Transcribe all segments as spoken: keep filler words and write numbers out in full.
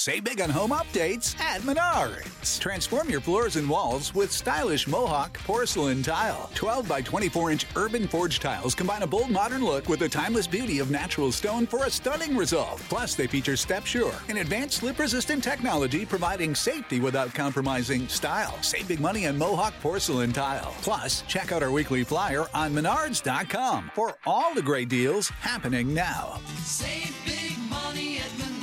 Save big on home updates at Menards. Transform your floors and walls with stylish Mohawk porcelain tile. twelve by twenty-four inch urban forged tiles combine a bold modern look with the timeless beauty of natural stone for a stunning result. Plus, they feature Step Sure, an advanced slip-resistant technology providing safety without compromising style. Save big money on Mohawk porcelain tile. Plus, check out our weekly flyer on menards dot com for all the great deals happening now. Save big money at Menards.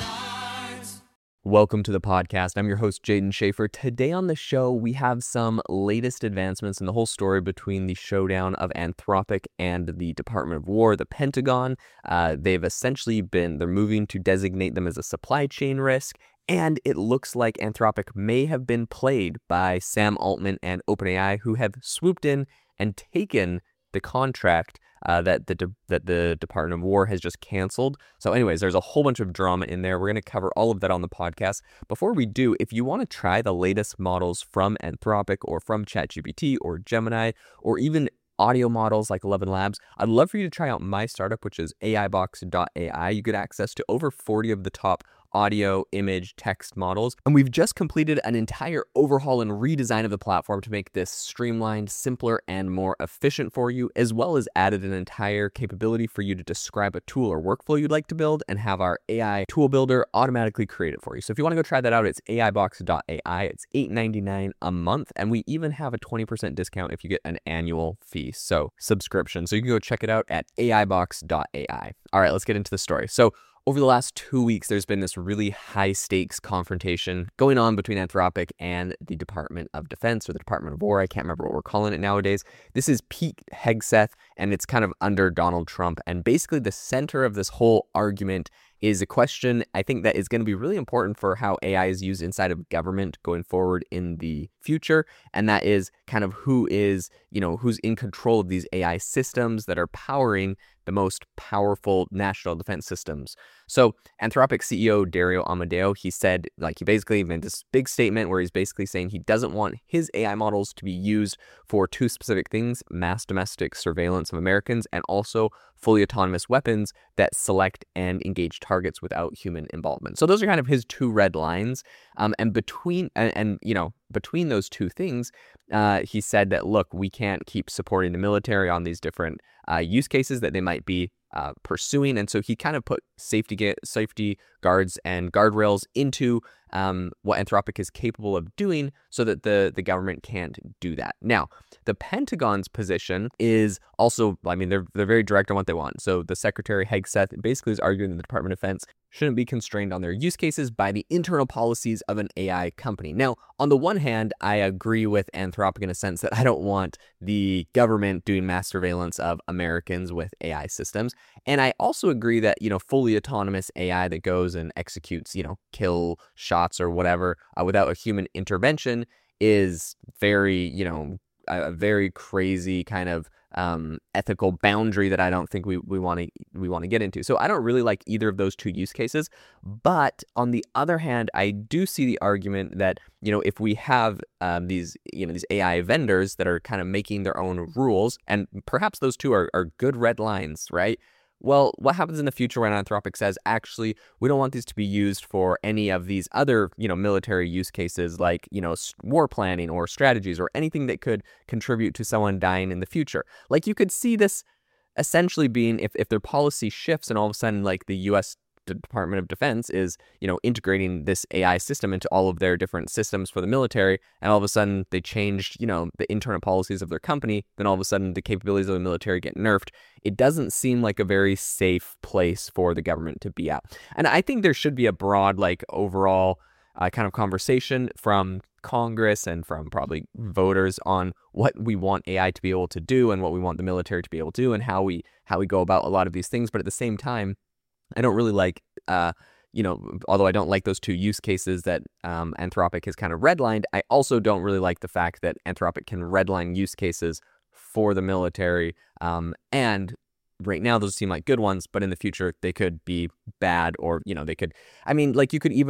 Welcome to the podcast. I'm your host, Jaden Schaefer. Today on the show, we have some latest advancements in the whole story between the showdown of Anthropic and the Department of War, the Pentagon. Uh, they've essentially been, they're moving to designate them as a supply chain risk. And it looks like Anthropic may have been played by Sam Altman and OpenAI, who have swooped in and taken the contract uh, that the de- that the Department of War has just canceled. So anyways, there's a whole bunch of drama in there. We're going to cover all of that on the podcast. Before we do, if you want to try the latest models from Anthropic or from ChatGPT or Gemini or even audio models like Eleven Labs, I'd love for you to try out my startup, which is A I box dot A I. You get access to over forty of the top audio, image, text models. And we've just completed an entire overhaul and redesign of the platform to make this streamlined, simpler, and more efficient for you, as well as added an entire capability for you to describe a tool or workflow you'd like to build and have our A I tool builder automatically create it for you. So if you want to go try that out, it's A I box dot A I. It's eight ninety-nine a month, and we even have a twenty percent discount if you get an annual fee, so subscription. So you can go check it out at A I box dot A I. All right, let's get into the story. So over the last two weeks, there's been this really high-stakes confrontation going on between Anthropic and the Department of Defense or the Department of War. I can't remember what we're calling it nowadays. This is Pete Hegseth, and it's kind of under Donald Trump. And basically, the center of this whole argument is a question I think that is going to be really important for how A I is used inside of government going forward in the future. And that is kind of who is, you know, who's in control of these A I systems that are powering the most powerful national defense systems. So Anthropic C E O Dario Amodeo, he said, like, he basically made this big statement where he's basically saying he doesn't want his A I models to be used for two specific things: mass domestic surveillance of Americans and also fully autonomous weapons that select and engage targets without human involvement. So those are kind of his two red lines. Um, and between, and, and you know, between those two things, uh, he said that, look, we can't keep supporting the military on these different uh, use cases that they might be uh, pursuing. And so he kind of put safety ga- safety guards and guardrails into um, what Anthropic is capable of doing so that the, the government can't do that. Now, the Pentagon's position is also, I mean, they're, they're very direct on what they want. So the Secretary Hegseth basically is arguing that the Department of Defense shouldn't be constrained on their use cases by the internal policies of an A I company. Now, on the one hand, I agree with Anthropic in a sense that I don't want the government doing mass surveillance of Americans with A I systems. And I also agree that, you know, fully autonomous A I that goes and executes, you know, kill shots or whatever uh, without a human intervention is very, you know, a very crazy kind of um, ethical boundary that I don't think we we want to we want to get into. So I don't really like either of those two use cases. But on the other hand, I do see the argument that, you know, if we have um, these, you know, these A I vendors that are kind of making their own rules, and perhaps those two are, are good red lines, right? Well, what happens in the future when Anthropic says, actually, we don't want these to be used for any of these other, you know, military use cases like, you know, war planning or strategies or anything that could contribute to someone dying in the future? Like, you could see this essentially being if, if their policy shifts and all of a sudden, like, the U S Department of Defense is, you know, integrating this A I system into all of their different systems for the military, and all of a sudden they changed, you know, the internal policies of their company, then all of a sudden the capabilities of the military get nerfed. It doesn't seem like a very safe place for the government to be at. And I think there should be a broad, like, overall uh, kind of conversation from Congress and from probably voters on what we want A I to be able to do and what we want the military to be able to do and how we how we go about a lot of these things. But at the same time, I don't really like, uh, you know, although I don't like those two use cases that um, Anthropic has kind of redlined, I also don't really like the fact that Anthropic can redline use cases for the military. Um, and right now, those seem like good ones, but in the future, they could be bad or, you know, they could, I mean, like, you could even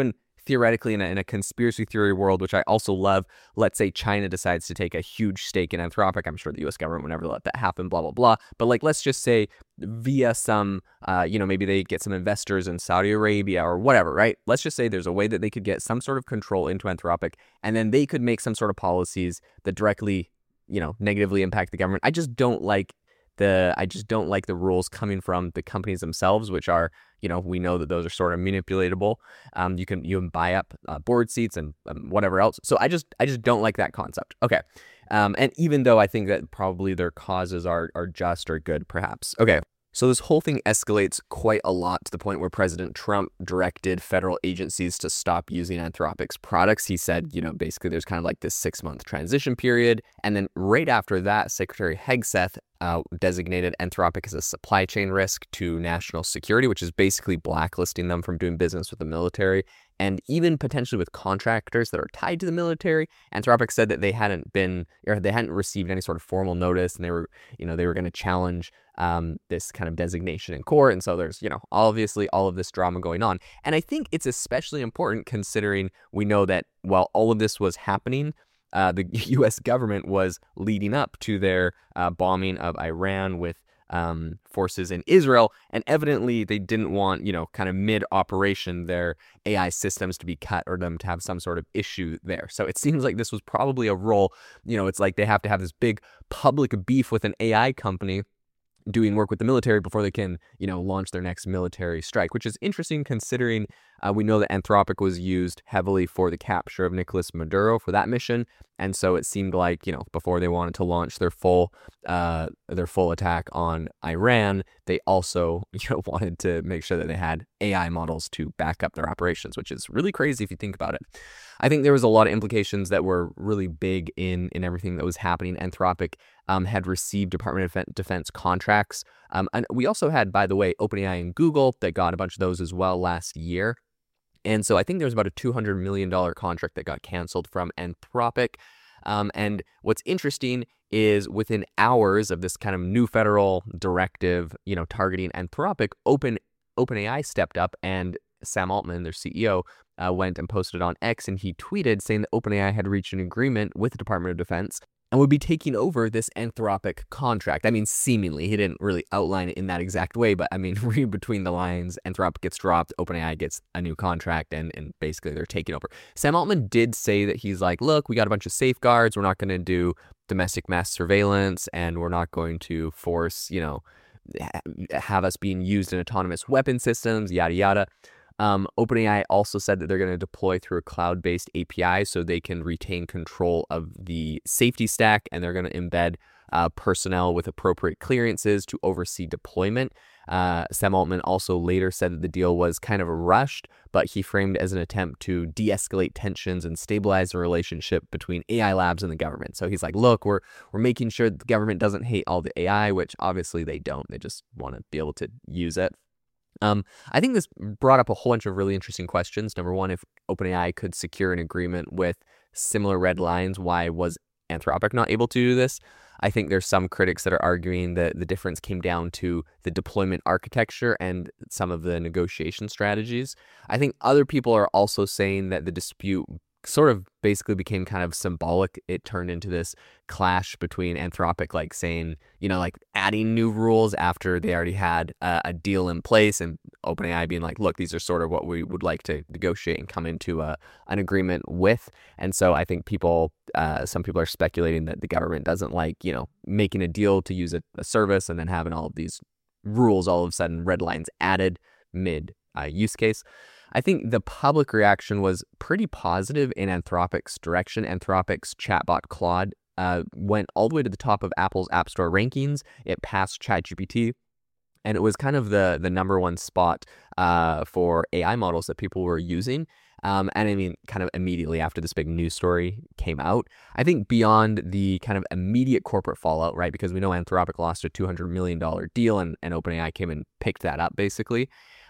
theoretically in a, in a conspiracy theory world, which I also love, let's say China decides to take a huge stake in Anthropic. I'm sure the U S government would never let that happen, blah, blah, blah. But like, let's just say via some, uh, you know, maybe they get some investors in Saudi Arabia or whatever, right? Let's just say there's a way that they could get some sort of control into Anthropic, and then they could make some sort of policies that directly, you know, negatively impact the government. I just don't like the, I just don't like the rules coming from the companies themselves, which are, you know, we know that those are sort of manipulatable. Um, you can you can buy up uh, board seats and um, whatever else. So I just I just don't like that concept. Okay, um, and even though I think that probably their causes are are just or good, perhaps. Okay. So this whole thing escalates quite a lot to the point where President Trump directed federal agencies to stop using Anthropic's products. He said, you know, basically there's kind of like this six-month transition period. And then right after that, Secretary Hegseth uh, designated Anthropic as a supply chain risk to national security, which is basically blacklisting them from doing business with the military and even potentially with contractors that are tied to the military. Anthropic said that they hadn't been, or they hadn't received any sort of formal notice, and they were, you know, they were going to challenge um, this kind of designation in court. And so there's, you know, obviously all of this drama going on. And I think it's especially important considering we know that while all of this was happening, uh, the U S government was leading up to their uh, bombing of Iran with Um, forces in Israel, and evidently they didn't want, you know, kind of mid-operation their A I systems to be cut or them to have some sort of issue there. So it seems like this was probably a role, you know, it's like they have to have this big public beef with an A I company doing work with the military before they can, you know, launch their next military strike, which is interesting considering uh, we know that Anthropic was used heavily for the capture of Nicolas Maduro for that mission. And so it seemed like, you know, before they wanted to launch their full uh, their full attack on Iran, they also, you know, wanted to make sure that they had A I models to back up their operations, which is really crazy if you think about it. I think there was a lot of implications that were really big in, in everything that was happening. Anthropic um, had received Department of Defense contracts. Um, and we also had, by the way, OpenAI and Google that got a bunch of those as well last year. And so I think there was about a two hundred million dollars contract that got canceled from Anthropic. Um, and what's interesting is within hours of this kind of new federal directive, you know, targeting Anthropic, Open OpenAI stepped up, and Sam Altman, their C E O, uh, went and posted on X, and he tweeted saying that OpenAI had reached an agreement with the Department of Defense and would be taking over this Anthropic contract. I mean, seemingly, he didn't really outline it in that exact way, but I mean, read between the lines, Anthropic gets dropped, OpenAI gets a new contract, and, and basically they're taking over. Sam Altman did say that he's like, look, we got a bunch of safeguards, we're not going to do domestic mass surveillance, and we're not going to force, you know, have us being used in autonomous weapon systems, yada, yada. Um, OpenAI also said that they're going to deploy through a cloud-based A P I so they can retain control of the safety stack, and they're going to embed uh, personnel with appropriate clearances to oversee deployment. Uh, Sam Altman also later said that the deal was kind of rushed, but he framed it as an attempt to de-escalate tensions and stabilize the relationship between A I labs and the government. So he's like, look, we're we're making sure that the government doesn't hate all the A I, which obviously they don't. They just want to be able to use it. Um, I think this brought up a whole bunch of really interesting questions. Number one, if OpenAI could secure an agreement with similar red lines, why was Anthropic not able to do this? I think there's some critics that are arguing that the difference came down to the deployment architecture and some of the negotiation strategies. I think other people are also saying that the dispute sort of basically became kind of symbolic. It turned into this clash between Anthropic, like saying, you know, like adding new rules after they already had a, a deal in place, and OpenAI being like, look, these are sort of what we would like to negotiate and come into a, an agreement with. And so I think people, uh, some people are speculating that the government doesn't like, you know, making a deal to use a, a service and then having all of these rules all of a sudden red lines added mid uh, use case. I think the public reaction was pretty positive in Anthropic's direction. Anthropic's chatbot Claude uh, went all the way to the top of Apple's App Store rankings. It passed ChatGPT, and it was kind of the the number one spot uh, for A I models that people were using. Um, and I mean, kind of immediately after this big news story came out, I think beyond the kind of immediate corporate fallout, right? Because we know Anthropic lost a two hundred million dollars deal, and, and OpenAI came and picked that up, basically.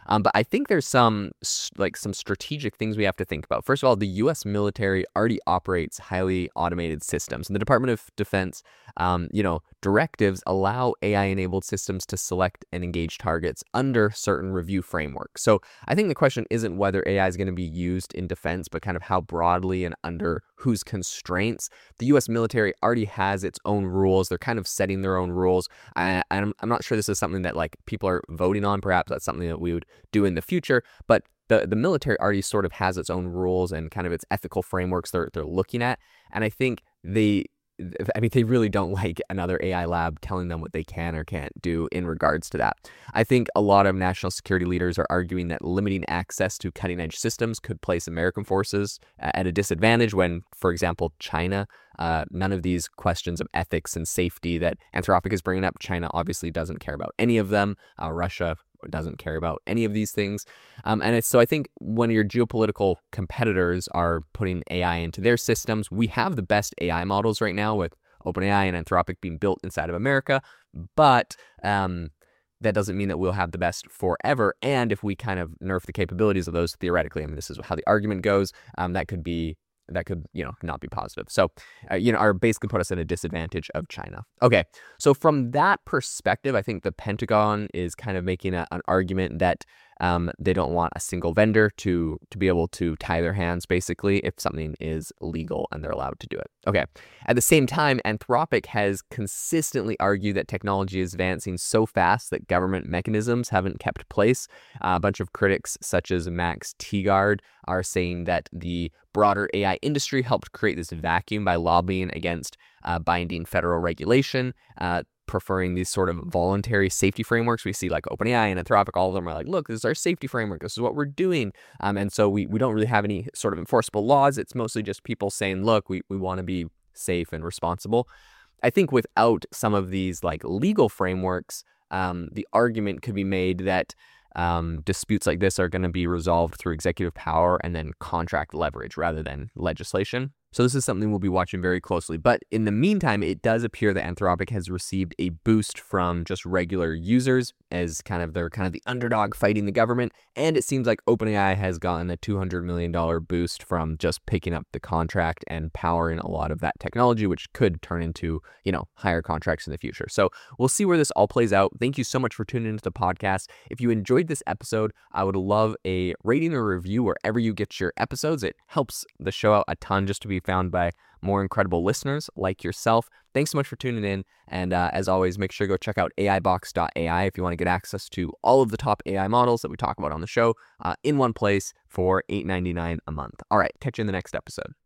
Um, but I think there's some like some strategic things we have to think about. First of all, the U S military already operates highly automated systems, and the Department of Defense, um, you know, directives allow A I-enabled systems to select and engage targets under certain review frameworks. So I think the question isn't whether A I is going to be used in defense, but kind of how broadly and under whose constraints. The U S military already has its own rules. They're kind of setting their own rules. I, I'm, I'm not sure this is something that like people are voting on. Perhaps that's something that we would do in the future, but the, the military already sort of has its own rules and kind of its ethical frameworks they're, they're looking at. And I think they, I mean, they really don't like another A I lab telling them what they can or can't do in regards to that. I think a lot of national security leaders are arguing that limiting access to cutting edge systems could place American forces at a disadvantage when, for example, China, uh, none of these questions of ethics and safety that Anthropic is bringing up, China obviously doesn't care about any of them. Uh, Russia doesn't care about any of these things. Um, and it's, so I think when your geopolitical competitors are putting A I into their systems, we have the best A I models right now with OpenAI and Anthropic being built inside of America, but um, that doesn't mean that we'll have the best forever. And if we kind of nerf the capabilities of those theoretically, I mean, this is how the argument goes, um, that could be that could, you know, not be positive. So, uh, you know, are basically put us at a disadvantage of China. Okay, so from that perspective, I think the Pentagon is kind of making a, an argument that um, they don't want a single vendor to to be able to tie their hands, basically, if something is legal and they're allowed to do it. Okay, at the same time, Anthropic has consistently argued that technology is advancing so fast that government mechanisms haven't kept pace. Uh, a bunch of critics, such as Max Tegard, are saying that the broader A I industry helped create this vacuum by lobbying against uh, binding federal regulation, uh, preferring these sort of voluntary safety frameworks. We see like OpenAI and Anthropic, all of them are like, look, this is our safety framework. This is what we're doing. Um, and so we, we don't really have any sort of enforceable laws. It's mostly just people saying, look, we, we want to be safe and responsible. I think without some of these like legal frameworks, um, the argument could be made that Um, disputes like this are going to be resolved through executive power and then contract leverage rather than legislation. So this is something we'll be watching very closely. But in the meantime, it does appear that Anthropic has received a boost from just regular users as kind of they're kind of the underdog fighting the government. And it seems like OpenAI has gotten a two hundred million dollars boost from just picking up the contract and powering a lot of that technology, which could turn into, you know, higher contracts in the future. So we'll see where this all plays out. Thank you so much for tuning into the podcast. If you enjoyed this episode, I would love a rating or review wherever you get your episodes. It helps the show out a ton just to be found by more incredible listeners like yourself. Thanks so much for tuning in. And uh, as always, make sure to go check out A I box dot A I if you want to get access to all of the top A I models that we talk about on the show uh, in one place for eight ninety-nine a month. All right, catch you in the next episode.